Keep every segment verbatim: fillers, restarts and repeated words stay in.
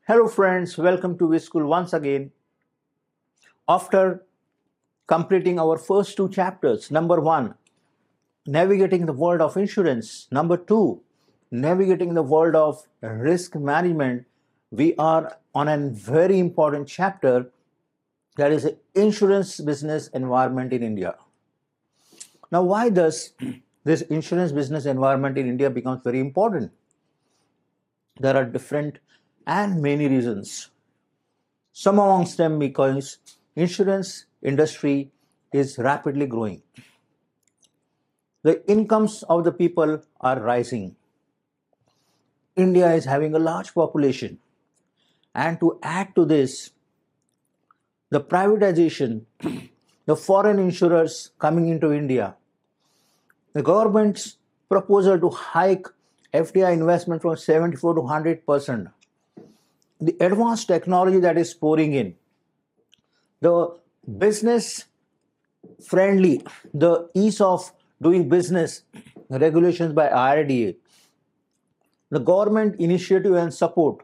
Hello friends, welcome to WISchool once again. After completing our first two chapters, number one, navigating the world of insurance, number two, navigating the world of risk management, we are on a very important chapter, that is insurance business environment in India. Now, why does this insurance business environment in India becomes very important? There are different and many reasons. Some amongst them because insurance industry is rapidly growing. The incomes of the people are rising. India is having a large population. And to add to this, the privatization, the foreign insurers coming into India, the government's proposal to hike F D I investment from seventy-four to one hundred percent, the advanced technology that is pouring in, the business friendly, the ease of doing business, regulations by I R D A, the government initiative and support,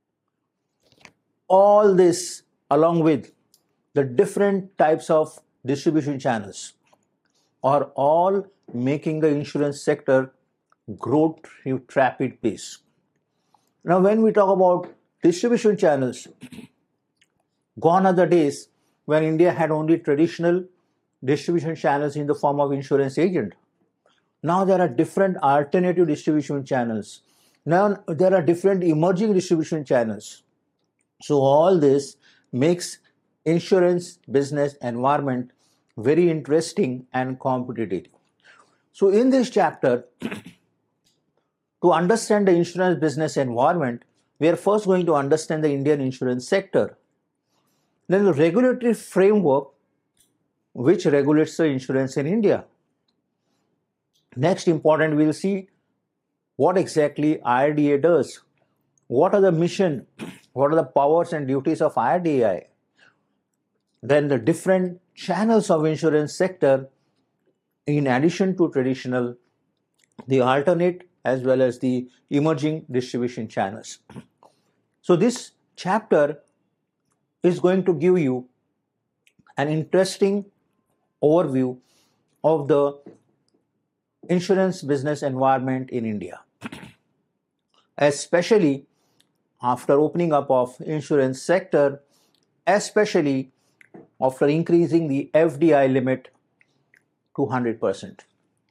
all this along with the different types of distribution channels are all making the insurance sector grow at rapid pace. Now, when we talk about distribution channels, gone are the days when India had only traditional distribution channels in the form of insurance agent. Now there are different alternative distribution channels. Now there are different emerging distribution channels. So all this makes insurance business environment very interesting and competitive. So in this chapter, to understand the insurance business environment, we are first going to understand the Indian insurance sector. Then the regulatory framework which regulates the insurance in India. Next important, we will see what exactly I R D A does. What are the mission? What are the powers and duties of I R D A? Then the different channels of insurance sector in addition to traditional, the alternate as well as the emerging distribution channels. So this chapter is going to give you an interesting overview of the insurance business environment in India, especially after opening up of insurance sector, especially after increasing the F D I limit to one hundred percent.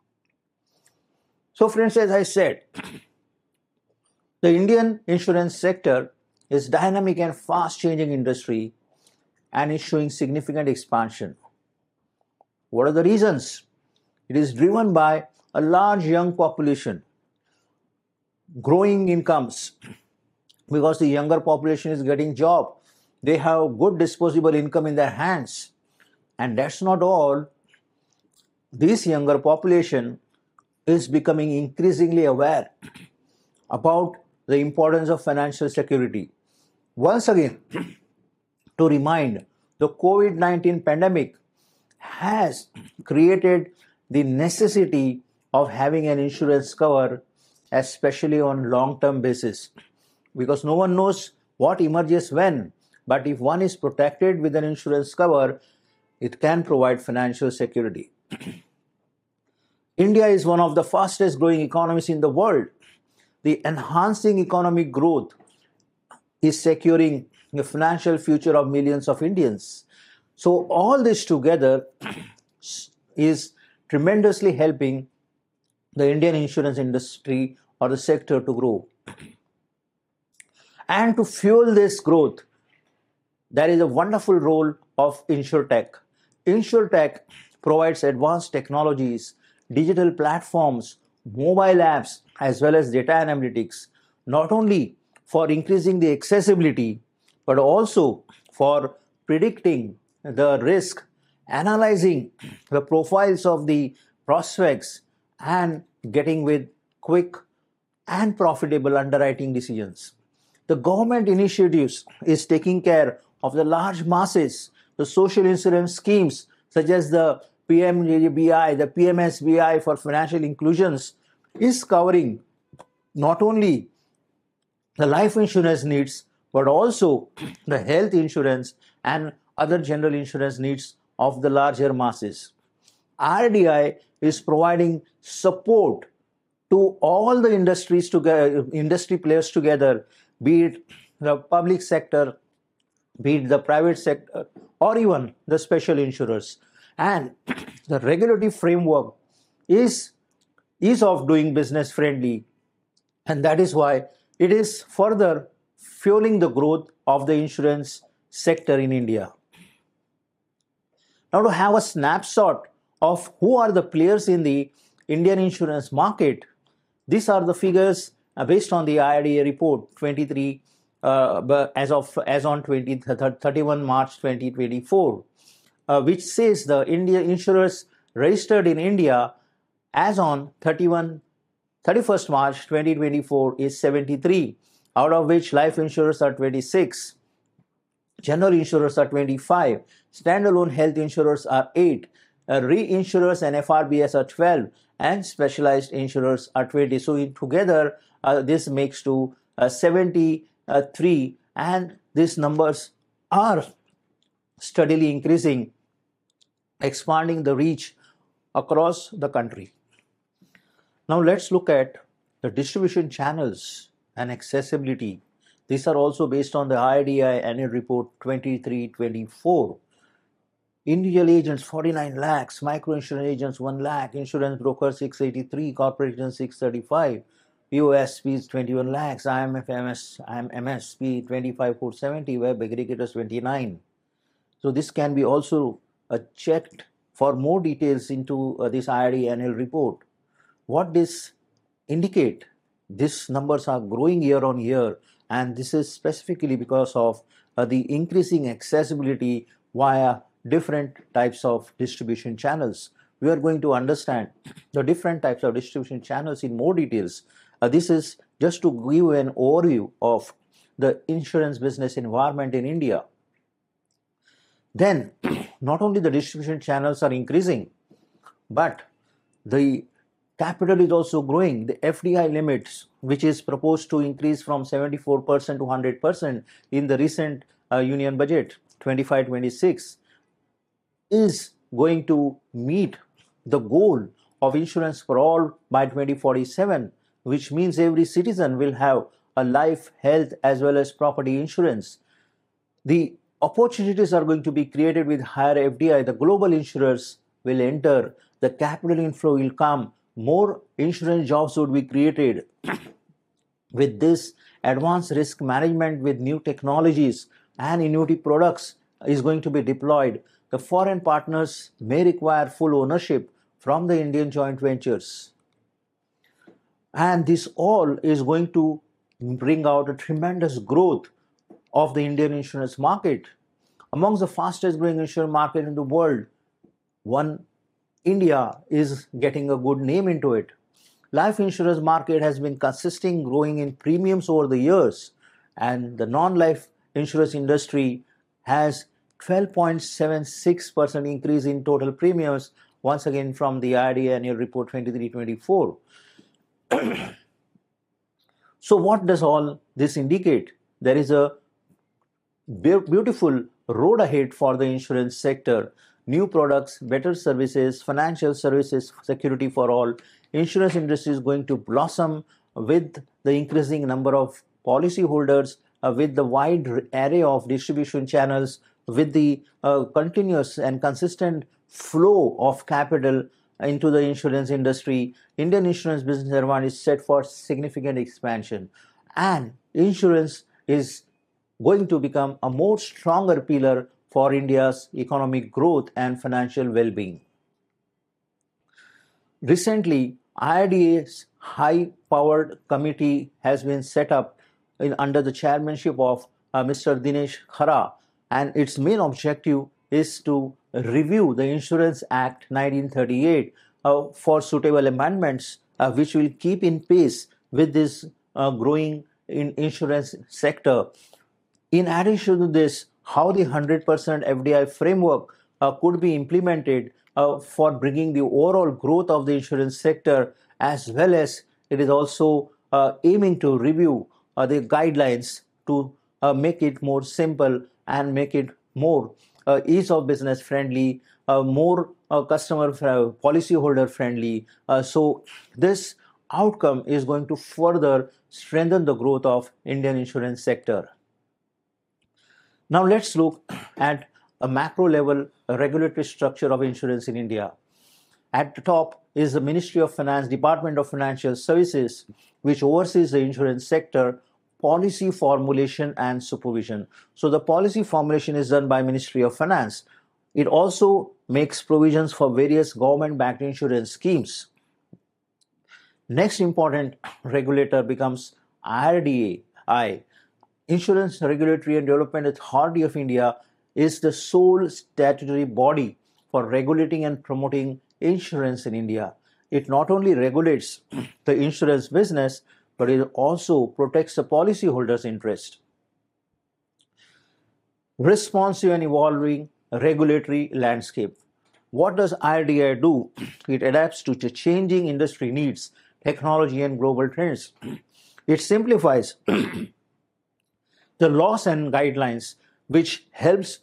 So friends, as I said, the Indian insurance sector is dynamic and fast changing industry and is showing significant expansion. What are the reasons? It is driven by a large young population, growing incomes, because the younger population is getting job. They have good disposable income in their hands. And that's not all. This younger population is becoming increasingly aware about the importance of financial security. Once again, to remind, the COVID nineteen pandemic has created the necessity of having an insurance cover, especially on long-term basis, because no one knows what emerges when. But if one is protected with an insurance cover, it can provide financial security. India is one of the fastest growing economies in the world. The enhancing economic growth is securing the financial future of millions of Indians. So all this together is tremendously helping the Indian insurance industry or the sector to grow. And to fuel this growth, there is a wonderful role of InsurTech. InsurTech provides advanced technologies, digital platforms, mobile apps, as well as data analytics, not only for increasing the accessibility, but also for predicting the risk, analyzing the profiles of the prospects, and getting with quick and profitable underwriting decisions. The government initiatives is taking care of the large masses. The social insurance schemes such as the P M J J B I, the P M S B I for financial inclusions is covering not only the life insurance needs, but also the health insurance and other general insurance needs of the larger masses. R D I is providing support to all the industries together, industry players together, be it the public sector, be it the private sector, or even the special insurers. And the regulatory framework is ease of doing business friendly, and that is why it is further fueling the growth of the insurance sector in India. Now, to have a snapshot of who are the players in the Indian insurance market, these are the figures uh, based on the I R D A report twenty-three uh, as of as on thirty-first March twenty twenty-four, uh, which says the India insurers registered in India as on thirty-first March twenty twenty-four is seventy-three, out of which life insurers are twenty-six, general insurers are twenty-five, standalone health insurers are eight, uh, reinsurers and F R B S are twelve, and specialized insurers are twenty. So in together, uh, this makes to uh, seventy-three, and these numbers are steadily increasing, expanding the reach across the country. Now let's look at the distribution channels and accessibility. These are also based on the I R D I annual report twenty-three twenty-four. Individual agents forty-nine lakhs, micro insurance agents one lakh, insurance brokers six eighty-three, corporate agents six thirty-five, P O S Ps twenty-one lakhs, I M F M S, M S P twenty-five four seventy, web aggregators twenty-nine. So this can be also uh, checked for more details into uh, this I R D annual report. What this indicate? These numbers are growing year on year, and this is specifically because of uh, the increasing accessibility via different types of distribution channels. We are going to understand the different types of distribution channels in more details. Uh, this is just to give you an overview of the insurance business environment in India. Then, not only the distribution channels are increasing, but the capital is also growing. The F D I limits, which is proposed to increase from seventy-four percent to one hundred percent in the recent uh, union budget twenty-five twenty-six, is going to meet the goal of insurance for all by twenty forty-seven, which means every citizen will have a life, health, as well as property insurance. The opportunities are going to be created with higher F D I. The global insurers will enter, the capital inflow will come, more insurance jobs would be created. With this, advanced risk management with new technologies and annuity products is going to be deployed. The foreign partners may require full ownership from the Indian joint ventures. And this all is going to bring out a tremendous growth of the Indian insurance market. Amongst the fastest growing insurance market in the world, one India is getting a good name into it. Life insurance market has been consistent growing in premiums over the years, and the non-life insurance industry has twelve point seven six percent increase in total premiums, once again from the I R D A annual report twenty-three twenty-four. So what does all this indicate? There is a beautiful road ahead for the insurance sector. New products, better services, financial services, security for all. Insurance industry is going to blossom with the increasing number of policyholders, uh, with the wide array of distribution channels, with the uh, continuous and consistent flow of capital into the insurance industry. Indian insurance business environment is set for significant expansion, and insurance is going to become a more stronger pillar for India's economic growth and financial well-being. Recently, I R D A's high-powered committee has been set up in, under the chairmanship of uh, Mister Dinesh Khara, and its main objective is to review the Insurance Act nineteen thirty-eight uh, for suitable amendments uh, which will keep in pace with this uh, growing in insurance sector. In addition to this, how the one hundred percent F D I framework uh, could be implemented uh, for bringing the overall growth of the insurance sector, as well as it is also uh, aiming to review uh, the guidelines to uh, make it more simple and make it more uh, ease of business friendly, uh, more uh, customer uh, policy holder friendly. Uh, so this outcome is going to further strengthen the growth of Indian insurance sector. Now let's look at a macro level regulatory structure of insurance in India. At the top is the Ministry of Finance, Department of Financial Services, which oversees the insurance sector, policy formulation and supervision. So the policy formulation is done by Ministry of Finance. It also makes provisions for various government-backed insurance schemes. Next important regulator becomes I R D A I. Insurance Regulatory and Development Authority of India is the sole statutory body for regulating and promoting insurance in India. It not only regulates the insurance business, but it also protects the policyholders' interest. Responsive and evolving regulatory landscape. What does I R D A I do? It adapts to the changing industry needs, technology and global trends. It simplifies the laws and guidelines, which helps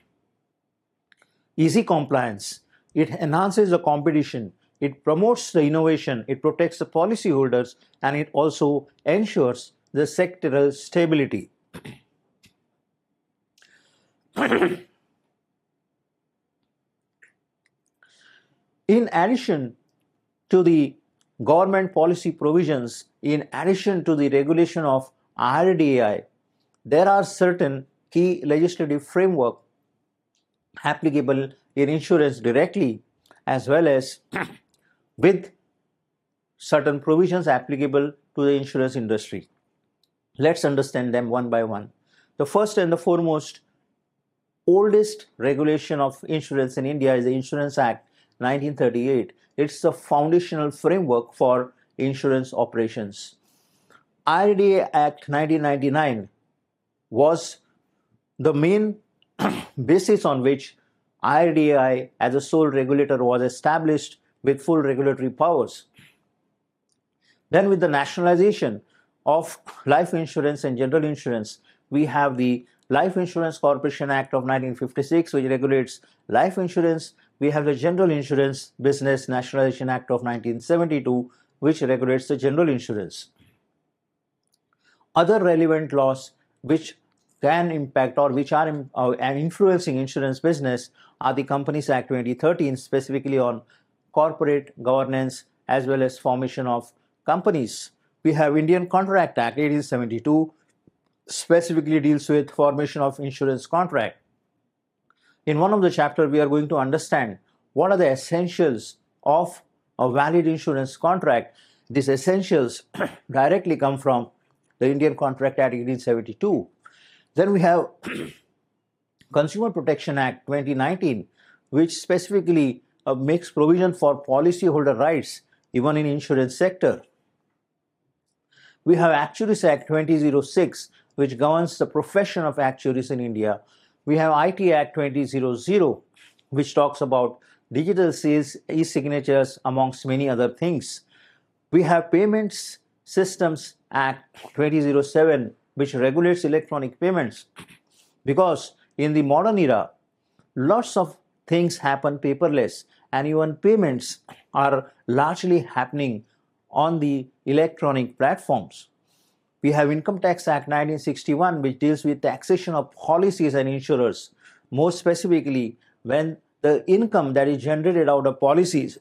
easy compliance. It enhances the competition, it promotes the innovation, it protects the policyholders, and it also ensures the sectoral stability. In addition to the government policy provisions, in addition to the regulation of I R D A I, there are certain key legislative framework applicable in insurance directly, as well as with certain provisions applicable to the insurance industry. Let's understand them one by one. The first and the foremost oldest regulation of insurance in India is the Insurance Act nineteen thirty-eight. It's the foundational framework for insurance operations. I R D A I Act nineteen ninety-nine was the main basis on which I R D A I as a sole regulator was established with full regulatory powers. Then with the nationalization of life insurance and general insurance, we have the Life Insurance Corporation Act of nineteen fifty-six, which regulates life insurance. We have the General Insurance Business Nationalization Act of nineteen seventy-two, which regulates the general insurance. Other relevant laws which can impact or which are uh, influencing insurance business are the Companies Act twenty thirteen, specifically on corporate governance as well as formation of companies. We have Indian Contract Act eighteen seventy-two, specifically deals with formation of insurance contract. In one of the chapters, we are going to understand what are the essentials of a valid insurance contract. These essentials directly come from the Indian Contract Act eighteen seventy-two. Then we have Consumer Protection Act twenty nineteen, which specifically uh, makes provision for policyholder rights even in insurance sector. We have Actuaries Act twenty oh six, which governs the profession of actuaries in India. We have I T Act twenty hundred, which talks about digital sales, e-signatures, amongst many other things. We have Payments Systems Act twenty oh seven, which regulates electronic payments, because in the modern era, lots of things happen paperless, and even payments are largely happening on the electronic platforms. We have Income Tax Act nineteen sixty-one, which deals with taxation of policies and insurers. More specifically, when the income that is generated out of policies,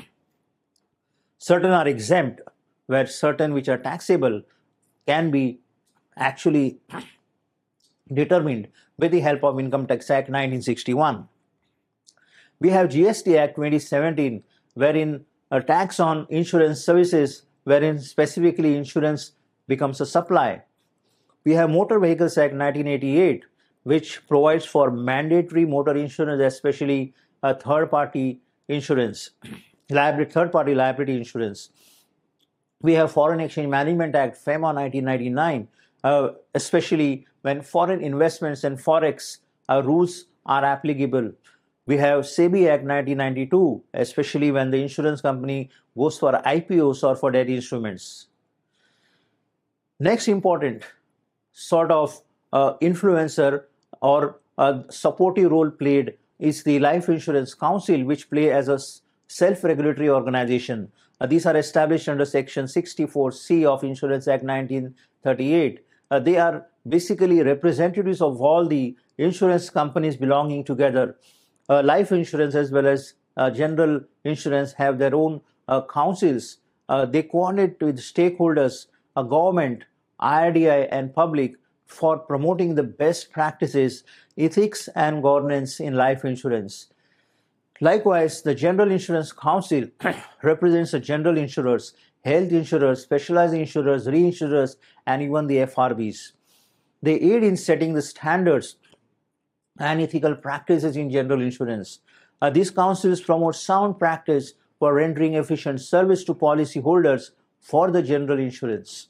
certain are exempt, where certain which are taxable can be actually determined with the help of Income Tax Act nineteen sixty-one. We have G S T Act twenty seventeen, wherein a tax on insurance services, wherein specifically insurance becomes a supply. We have Motor Vehicles Act nineteen eighty-eight, which provides for mandatory motor insurance, especially a third-party insurance, liability, third-party liability insurance. We have Foreign Exchange Management Act, FEMA nineteen ninety-nine, uh, especially when foreign investments and forex uh, rules are applicable. We have SEBI Act nineteen ninety-two, especially when the insurance company goes for I P Os or for debt instruments. Next important sort of uh, influencer or a supportive role played is the Life Insurance Council, which play as a self-regulatory organization. Uh, these are established under Section sixty-four C of Insurance Act nineteen thirty-eight. Uh, they are basically representatives of all the insurance companies belonging together. Uh, life insurance as well as uh, general insurance have their own uh, councils. Uh, they coordinate with stakeholders, uh, government, I R D I, and public for promoting the best practices, ethics, and governance in life insurance. Likewise, the General Insurance Council represents the general insurers, health insurers, specialized insurers, reinsurers, and even the F R Bs. They aid in setting the standards and ethical practices in general insurance. Uh, these councils promote sound practice for rendering efficient service to policyholders for the general insurance.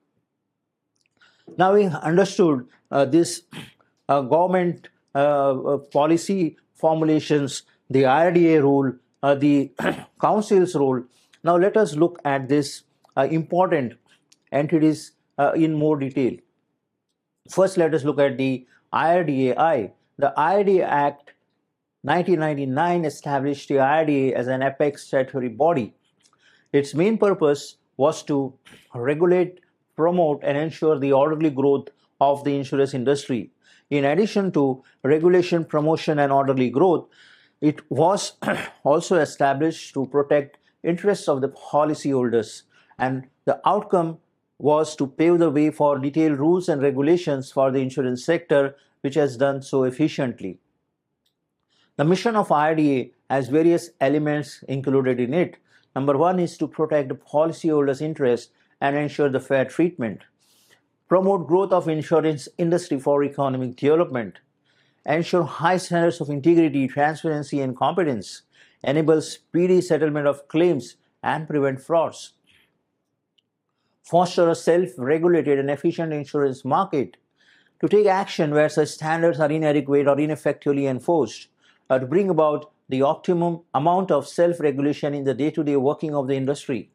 Now we understood uh, this uh, government uh, policy formulations, the I R D A role, uh, the council's role. Now let us look at this uh, important entities uh, in more detail. First, let us look at the I R D A I. The I R D A Act nineteen ninety-nine established the I R D A as an apex statutory body. Its main purpose was to regulate, promote, and ensure the orderly growth of the insurance industry. In addition to regulation, promotion, and orderly growth, it was also established to protect interests of the policyholders, and the outcome was to pave the way for detailed rules and regulations for the insurance sector, which has done so efficiently. The mission of I R D A has various elements included in it. Number one is to protect the policyholders' interest and ensure the fair treatment, promote growth of insurance industry for economic development, ensure high standards of integrity, transparency, and competence, enable speedy settlement of claims, and prevent frauds, foster a self-regulated and efficient insurance market, to take action where such standards are inadequate or ineffectively enforced, uh, to bring about the optimum amount of self-regulation in the day-to-day working of the industry.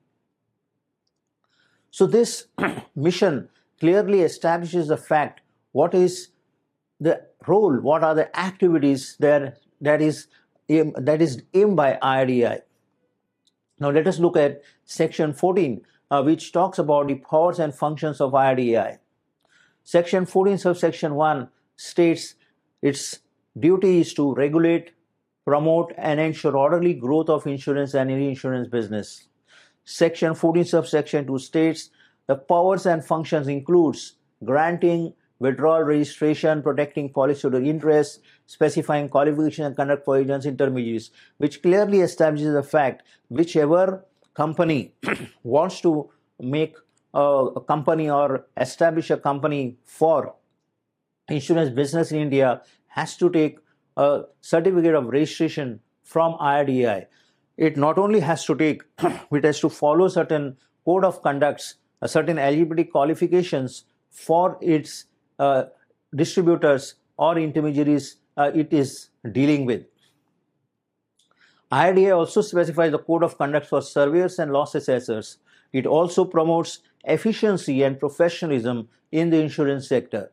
So this mission clearly establishes the fact what is the role, what are the activities there that is aim, that is aimed by I R D A I. Now let us look at Section fourteen, uh, which talks about the powers and functions of I R D A I. Section fourteen subsection one states its duty is to regulate, promote, and ensure orderly growth of insurance and reinsurance business. Section fourteen subsection two states the powers and functions includes granting, withdrawal, registration, protecting policyholder interests, specifying qualification and conduct for agents intermediaries, which clearly establishes the fact whichever company wants to make a, a company or establish a company for insurance business in India has to take a certificate of registration from I R D A I. It not only has to take, it has to follow certain code of conducts, uh, certain eligibility qualifications for its uh, distributors or intermediaries uh, it is dealing with. I R D A I also specifies the code of conduct for surveyors and loss assessors. It also promotes efficiency and professionalism in the insurance sector.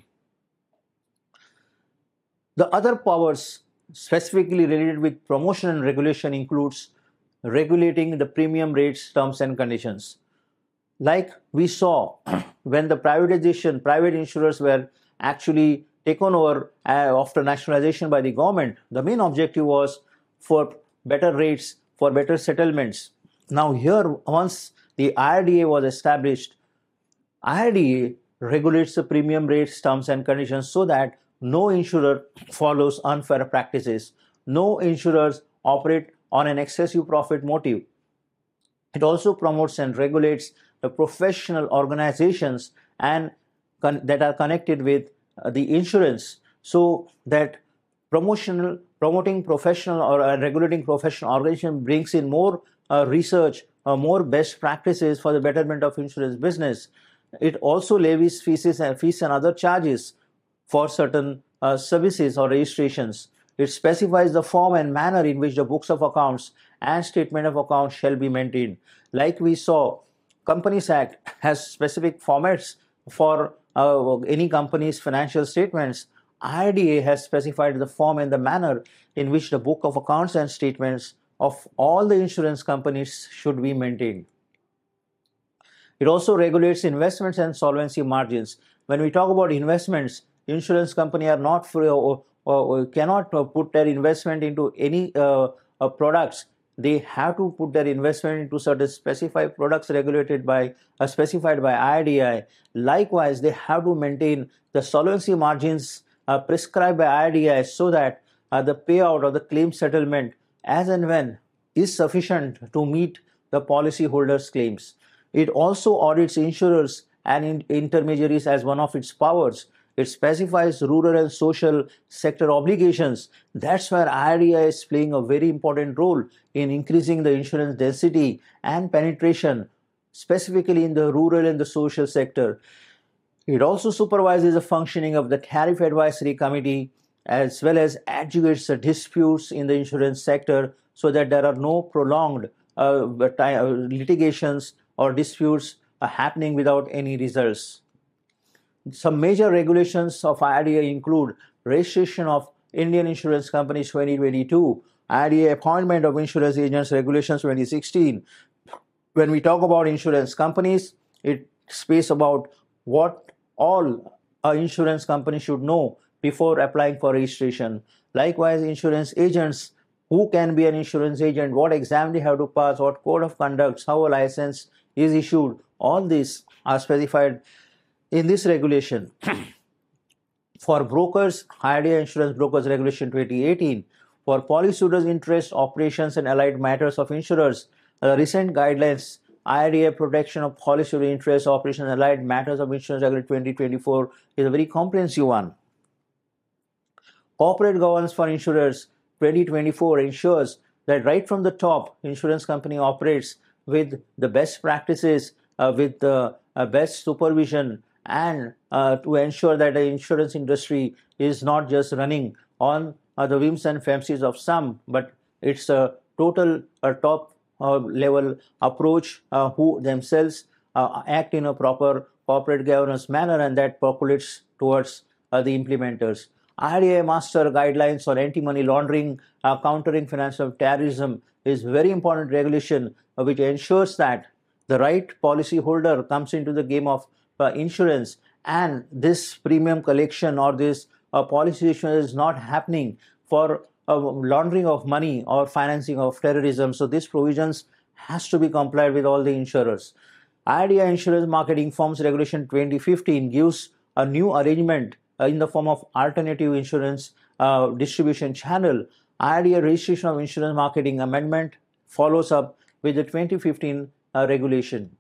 The other powers specifically related with promotion and regulation includes regulating the premium rates, terms, and conditions. Like we saw when the privatization, private insurers were actually taken over uh, after nationalization by the government, the main objective was for better rates, for better settlements. Now here, once the I R D A was established, I R D A regulates the premium rates, terms, and conditions so that no insurer follows unfair practices. No insurers operate on an excessive profit motive. It also promotes and regulates the professional organizations and that are connected with uh, the insurance, so that promotional, promoting professional or uh, regulating professional organization brings in more uh, research, uh, more best practices for the betterment of insurance business. It also levies fees and fees and other charges for certain uh, services or registrations. It specifies the form and manner in which the books of accounts and statement of accounts shall be maintained. Like we saw, Companies Act has specific formats for uh, any company's financial statements, I R D A has specified the form and the manner in which the book of accounts and statements of all the insurance companies should be maintained. It also regulates investments and solvency margins. When we talk about investments, insurance companies are not free or, or, or cannot put their investment into any uh, uh, products. They have to put their investment into certain specified products regulated by uh, specified by I R D A I. Likewise, they have to maintain the solvency margins uh, prescribed by I R D A I so that uh, the payout or the claim settlement as and when is sufficient to meet the policyholders' claims. It also audits insurers and in intermediaries as one of its powers. It specifies rural and social sector obligations. That's where I R D A I is playing a very important role in increasing the insurance density and penetration, specifically in the rural and the social sector. It also supervises the functioning of the Tariff Advisory Committee as well as adjudicates the disputes in the insurance sector so that there are no prolonged uh, litigations or disputes are happening without any results. Some major regulations of I R D A I include registration of Indian Insurance Companies twenty twenty-two, I R D A I appointment of insurance agents regulations twenty sixteen. When we talk about insurance companies, it speaks about what all an insurance company should know before applying for registration. Likewise, insurance agents, who can be an insurance agent, what exam they have to pass, what code of conduct, how a license is issued, all these are specified in this regulation. For brokers, I R D A I Insurance Brokers Regulation twenty eighteen. For policyholders' interest, operations and allied matters of insurers, the recent guidelines I R D A I Protection of Policyholder Interest, Operations and Allied Matters of Insurance Regulation twenty twenty-four is a very comprehensive one. Corporate Governance for Insurers twenty twenty-four ensures that right from the top, insurance company operates with the best practices, uh, with the uh, best supervision, and uh, to ensure that the insurance industry is not just running on uh, the whims and fancies of some, but it's a total uh, top uh, level approach uh, who themselves uh, act in a proper corporate governance manner, and that percolates towards uh, the implementers. I R D A I Master Guidelines on Anti-Money Laundering, uh, Countering Financial Terrorism is very important regulation uh, which ensures that the right policyholder comes into the game of uh, insurance, and this premium collection or this uh, policy issue is not happening for uh, laundering of money or financing of terrorism. So these provisions has to be complied with all the insurers. I R D A I Insurance Marketing Firms Regulation twenty fifteen gives a new arrangement uh, in the form of alternative insurance uh, distribution channel. I R D A I Registration of Insurance Marketing Amendment follows up with the twenty fifteen uh, regulation.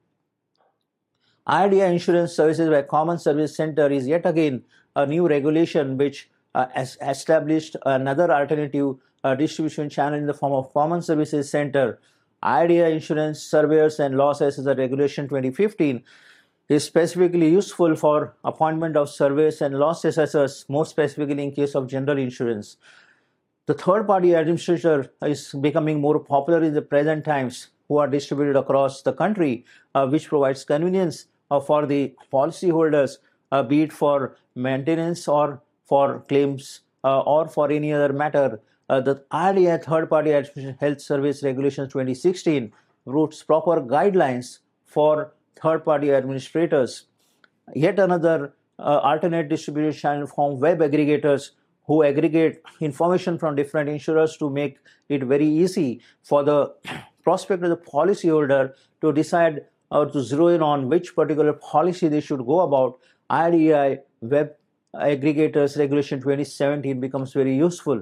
I R D A I Insurance Services by Common Service Center is yet again a new regulation which uh, has established another alternative uh, distribution channel in the form of Common Services Center. I R D A I Insurance Surveyors and Loss Assessor Regulation twenty fifteen is specifically useful for appointment of surveyors and loss assessors, more specifically in case of general insurance. The third-party administrator is becoming more popular in the present times, who are distributed across the country, uh, which provides convenience uh, for the policyholders, uh, be it for maintenance or for claims uh, or for any other matter. Uh, the I R D A I Third-Party Administration Health Service Regulations twenty sixteen wrote proper guidelines for third-party administrators. Yet another uh, alternate distribution channel from web aggregators who aggregate information from different insurers to make it very easy for the prospective the policyholder to decide or to zero in on which particular policy they should go about. I R D A I Web Aggregators Regulation twenty seventeen becomes very useful.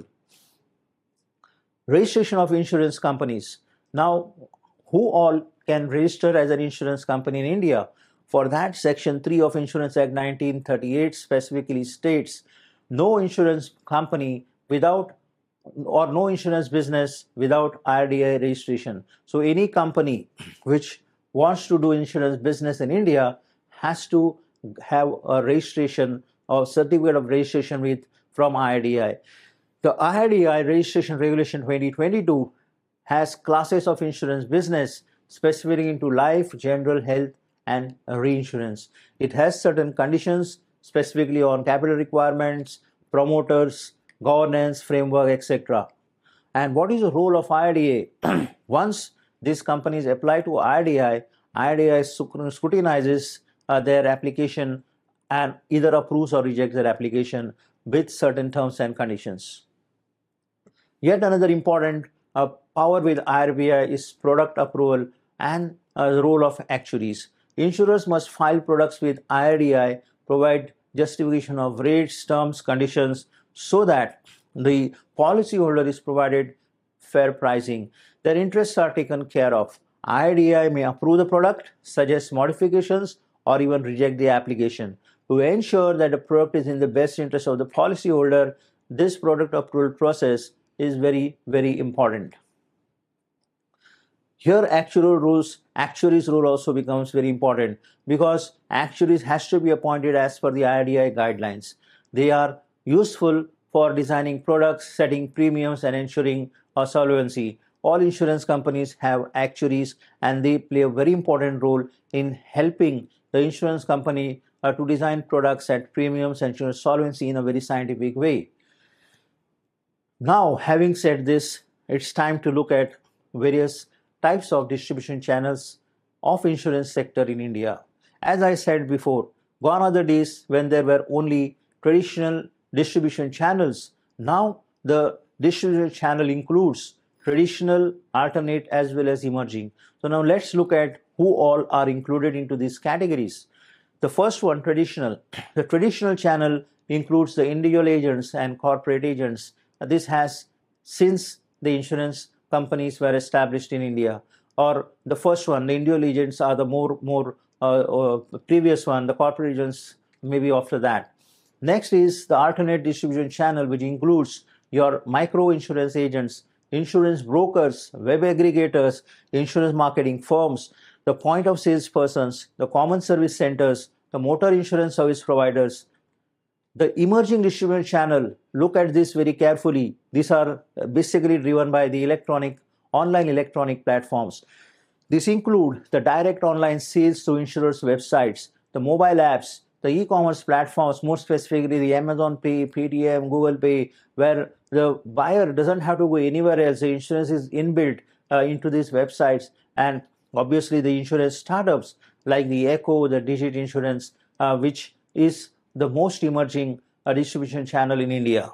Registration of insurance companies. Now, who all can register as an insurance company in India? For that, Section three of Insurance Act nineteen thirty-eight specifically states no insurance company without or no insurance business without I R D A I registration. So any company which wants to do insurance business in India has to have a registration or certificate of registration with from I R D A I. The I R D A I Registration Regulation twenty twenty-two has classes of insurance business specifically into life, general, health, and reinsurance. It has certain conditions specifically on capital requirements, promoters, governance, framework, et cetera. And what is the role of I R D A? Once these companies apply to I R D I, I R D I scrutinizes uh, their application and either approves or rejects their application with certain terms and conditions. Yet another important uh, power with I R B I is product approval and uh, the role of actuaries. Insurers must file products with I R D I, provide justification of rates, terms, conditions, so that the policyholder is provided fair pricing. Their interests are taken care of. I R D I may approve the product, suggest modifications, or even reject the application. To ensure that the product is in the best interest of the policyholder, this product approval process is very, very important. Here, actuarial rules, actuaries' role also becomes very important, because actuaries has to be appointed as per the I R D I guidelines. They are useful for designing products, setting premiums, and ensuring uh, solvency. All insurance companies have actuaries, and they play a very important role in helping the insurance company uh, to design products, set premiums, and ensure solvency in a very scientific way. Now, having said this, it's time to look at various types of distribution channels of insurance sector in India. As I said before, gone are the days when there were only traditional distribution channels. Now the distribution channel includes traditional, alternate, as well as emerging. So now let's look at who all are included into these categories. The first one, traditional. The traditional channel includes the individual agents and corporate agents. This has, since the insurance companies were established in India, or the first one, the individual agents are the more, more uh, uh, previous one, the corporate agents maybe after that. Next is the alternate distribution channel, which includes your micro insurance agents, insurance brokers, web aggregators, insurance marketing firms, the point of sales persons, the common service centers, the motor insurance service providers. The emerging distribution channel, look at this very carefully. These are basically driven by the electronic, online electronic platforms. These include the direct online sales to insurers' websites, the mobile apps, the e-commerce platforms, more specifically the Amazon Pay, Paytm, Google Pay, where the buyer doesn't have to go anywhere else. The insurance is inbuilt uh, into these websites. And obviously the insurance startups like the Echo, the Digit Insurance, uh, which is the most emerging uh, distribution channel in India.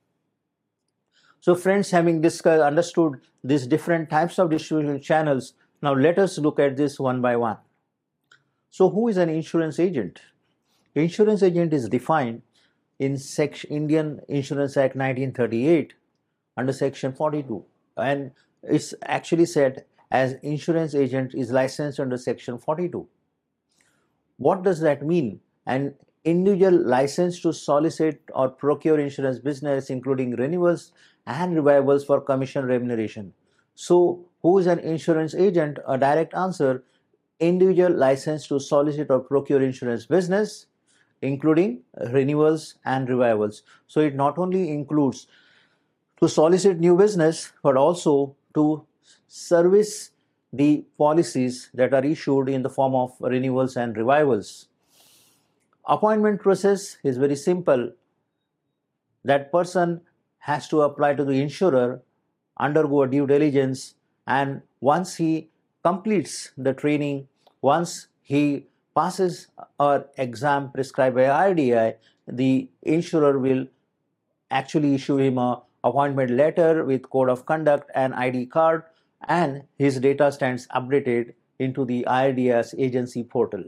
So friends, having discussed, understood these different types of distribution channels, now let us look at this one by one. So who is an insurance agent? Insurance agent is defined in Section Indian Insurance Act nineteen thirty-eight under Section forty-two, and it's actually said as insurance agent is licensed under Section forty-two. What does that mean? An individual licensed to solicit or procure insurance business, including renewals and revivals for commission remuneration. So who is an insurance agent? A direct answer, individual licensed to solicit or procure insurance business, including renewals and revivals. So it not only includes to solicit new business, but also to service the policies that are issued in the form of renewals and revivals. Appointment process is very simple. That person has to apply to the insurer, undergo a due diligence, and once he completes the training, once he passes an exam prescribed by I R D I, the insurer will actually issue him a appointment letter with code of conduct and I D card, and his data stands updated into the I R D I's agency portal.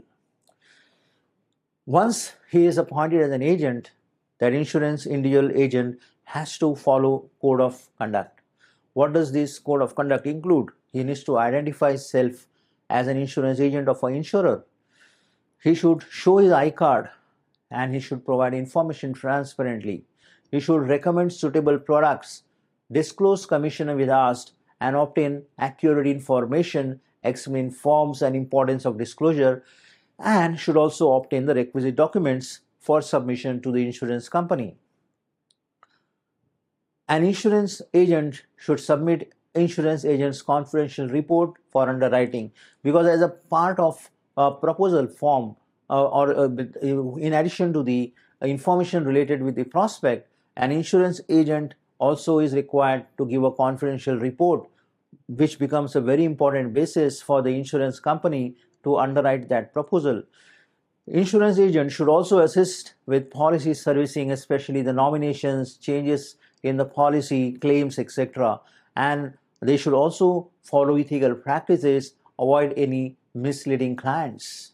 Once he is appointed as an agent, that insurance individual agent has to follow code of conduct. What does this code of conduct include? He needs to identify himself as an insurance agent of an insurer. He should show his I card and he should provide information transparently. He should recommend suitable products, disclose commission if asked, and obtain accurate information, explain forms and importance of disclosure, and should also obtain the requisite documents for submission to the insurance company. An insurance agent should submit insurance agent's confidential report for underwriting, because as a part of a proposal form, uh, or uh, in addition to the information related with the prospect, an insurance agent also is required to give a confidential report, which becomes a very important basis for the insurance company to underwrite that proposal. Insurance agent should also assist with policy servicing, especially the nominations, changes in the policy, claims, et cetera. And they should also follow ethical practices, avoid any misleading clients.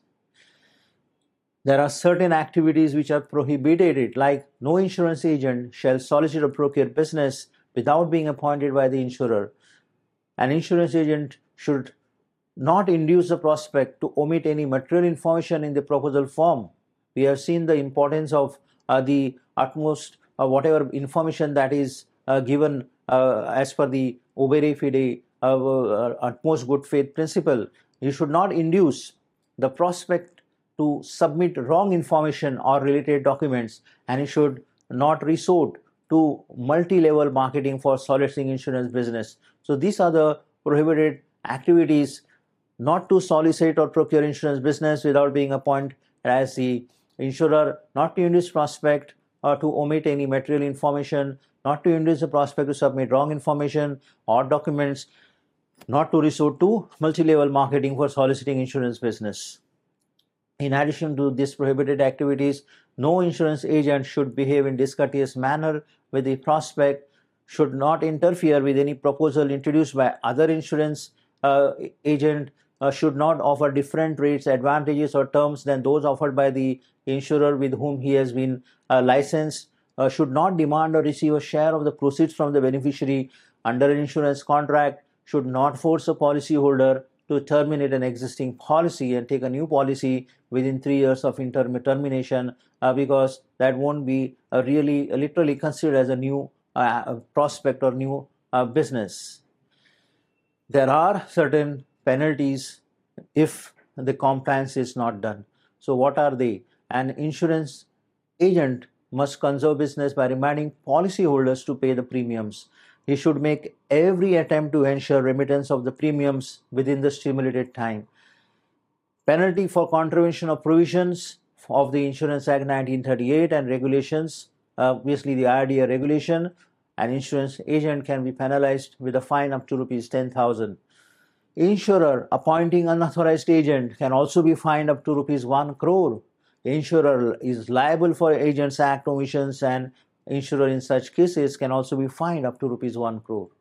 There are certain activities which are prohibited, like no insurance agent shall solicit or procure business without being appointed by the insurer. An insurance agent should not induce the prospect to omit any material information in the proposal form. We have seen the importance of uh, the utmost, uh, whatever information that is uh, given uh, as per the obere fide, uh, uh, utmost good faith principle. You should not induce the prospect to submit wrong information or related documents, and you should not resort to multi-level marketing for soliciting insurance business. So these are the prohibited activities: not to solicit or procure insurance business without being appointed as the insurer, not to induce prospect or to omit any material information, not to induce the prospect to submit wrong information or documents, not to resort to multi-level marketing for soliciting insurance business. In addition to these prohibited activities, no insurance agent should behave in discourteous manner with the prospect, should not interfere with any proposal introduced by other insurance uh, agent, uh, should not offer different rates, advantages, or terms than those offered by the insurer with whom he has been uh, licensed, uh, should not demand or receive a share of the proceeds from the beneficiary under an insurance contract, should not force a policyholder to terminate an existing policy and take a new policy within three years of termination, uh, because that won't be uh, really uh, literally considered as a new uh, prospect or new uh, business. There are certain penalties if the compliance is not done. So what are they? An insurance agent must conserve business by reminding policyholders to pay the premiums. He should make every attempt to ensure remittance of the premiums within the stipulated time. Penalty for contravention of provisions of the Insurance Act nineteen thirty-eight and regulations, obviously the I R D A regulation, an insurance agent can be penalized with a fine up to rupees ten thousand. Insurer appointing unauthorized agent can also be fined up to rupees one crore. Insurer is liable for Agents Act omissions, and insurer in such cases can also be fined up to rupees one crore.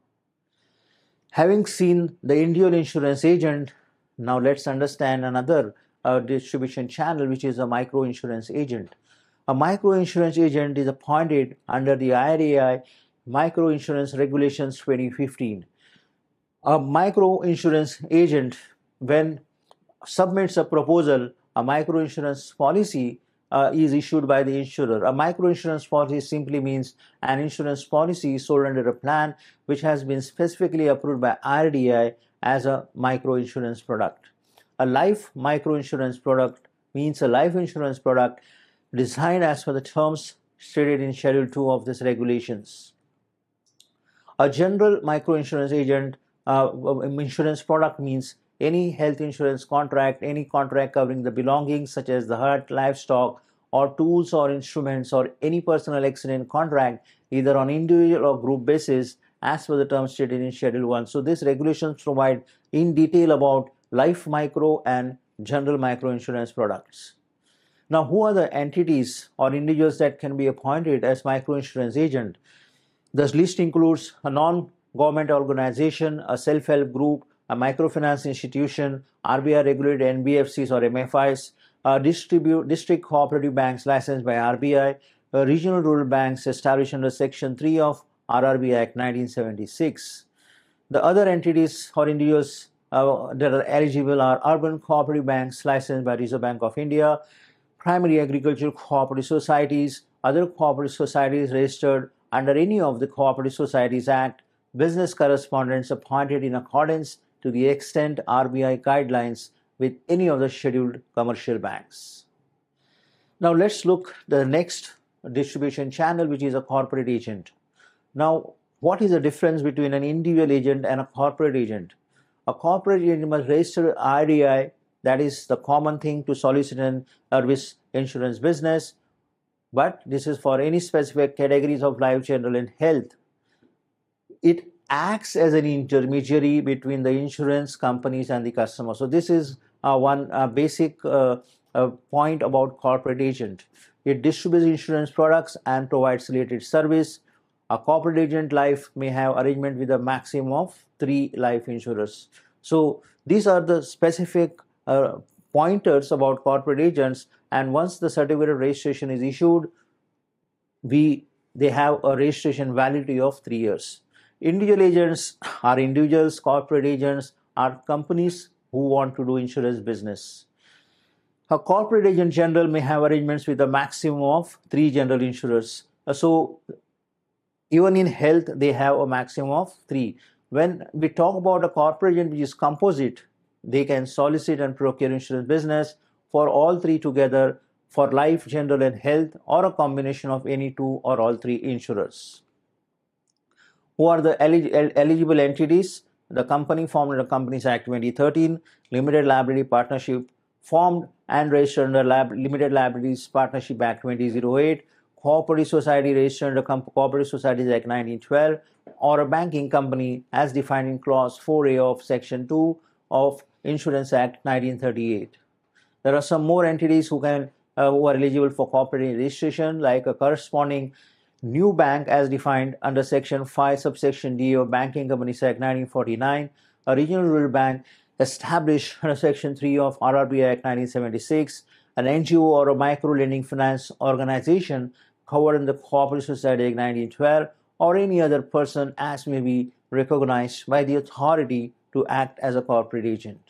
Having seen the individual insurance agent, now let's understand another uh, distribution channel, which is a micro insurance agent. A micro insurance agent is appointed under the I R D A I Micro Insurance Regulations twenty fifteen. A micro insurance agent, when submits a proposal, a micro insurance policy uh, is issued by the insurer. A micro insurance policy simply means an insurance policy sold under a plan which has been specifically approved by I R D A I as a micro insurance product. A life micro insurance product means a life insurance product designed as per the terms stated in Schedule two of these regulations. A general micro insurance agent uh, insurance product means any health insurance contract, any contract covering the belongings such as the hut, livestock, or tools or instruments, or any personal accident contract, either on individual or group basis, as per the terms stated in Schedule one. So these regulations provide in detail about life micro and general micro insurance products. Now, who are the entities or individuals that can be appointed as micro insurance agent? This list includes a non-government organization, a self-help group, a microfinance institution, R B I regulated N B F Cs or M F Is, uh, distribute, district cooperative banks licensed by R B I, uh, regional rural banks established under Section three of R R B Act nineteen seventy-six. The other entities or individuals uh, that are eligible are urban cooperative banks licensed by Reserve Bank of India, primary agricultural cooperative societies, other cooperative societies registered under any of the Cooperative Societies Act, business correspondents appointed in accordance to the extent R B I guidelines with any of the scheduled commercial banks. Now let's look at the next distribution channel, which is a corporate agent. Now, what is the difference between an individual agent and a corporate agent? A corporate agent must register I R D A I That is the common thing to solicit and service insurance business. But this is for any specific categories of life, general, and health. It acts as an intermediary between the insurance companies and the customer. So this is uh, one uh, basic uh, uh, point about corporate agent. It distributes insurance products and provides related service. A corporate agent life may have arrangement with a maximum of three life insurers. So these are the specific uh, pointers about corporate agents, and once the certificate of registration is issued, we they have a registration validity of three years. Individual agents are individuals, corporate agents are companies who want to do insurance business. A corporate agent general may have arrangements with a maximum of three general insurers. So even in health, they have a maximum of three. When we talk about a corporate agent which is composite, they can solicit and procure insurance business for all three together, for life, general, and health, or a combination of any two or all three insurers. Who are the elig- eligible entities? The company formed under Companies Act twenty thirteen, Limited Liability Partnership formed and registered under Lab- Limited Liabilities Partnership Act two thousand eight, Cooperative Society registered under Com- Cooperative Societies Act nineteen twelve, or a banking company as defined in Clause four A of Section two of Insurance Act nineteen thirty-eight. There are some more entities who can uh, who are eligible for corporate registration, like a corresponding new bank as defined under Section five subsection D of Banking Companies Act nineteen forty-nine, a regional rural bank established under Section three of R R B Act nineteen seventy-six, an N G O or a micro lending finance organization covered in the Cooperative Society Act nineteen twelve, or any other person as may be recognized by the authority to act as a corporate agent.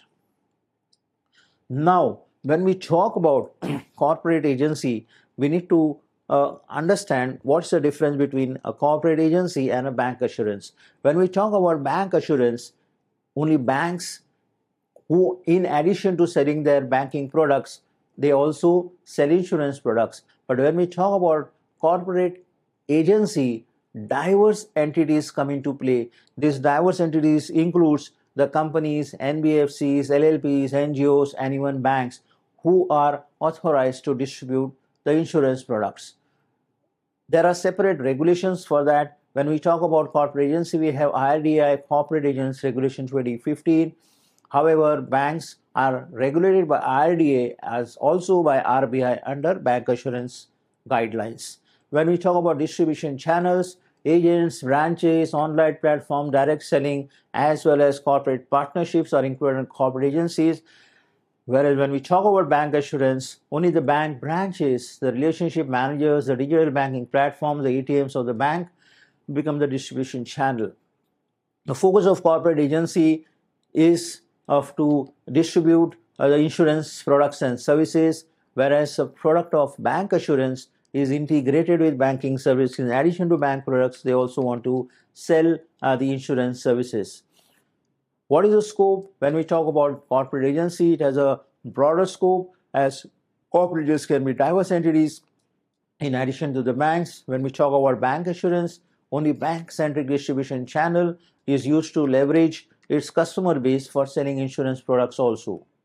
Now, when we talk about corporate agency, we need to uh, understand what's the difference between a corporate agency and a bank assurance. When we talk about bank assurance, only banks who, in addition to selling their banking products, they also sell insurance products. But when we talk about corporate agency, diverse entities come into play. These diverse entities includes the companies, N B F Cs, L L Ps, N G Os, and even banks who are authorized to distribute the insurance products. There are separate regulations for that. When we talk about corporate agency, we have I R D A I Corporate Agents Regulation twenty fifteen. However, banks are regulated by I R D A as also by R B I under bank assurance guidelines. When we talk about distribution channels, agents, branches, online platform, direct selling, as well as corporate partnerships are included in corporate agencies. Whereas when we talk about bank assurance, only the bank branches, the relationship managers, the digital banking platforms, the A T Ms of the bank become the distribution channel. The focus of corporate agency is of to distribute uh, the insurance products and services, whereas the product of bank assurance is integrated with banking services. In addition to bank products, they also want to sell uh, the insurance services. What is the scope? When we talk about corporate agency, it has a broader scope, as corporate agents can be diverse entities in addition to the banks. When we talk about bank assurance, only bank-centric distribution channel is used to leverage its customer base for selling insurance products also.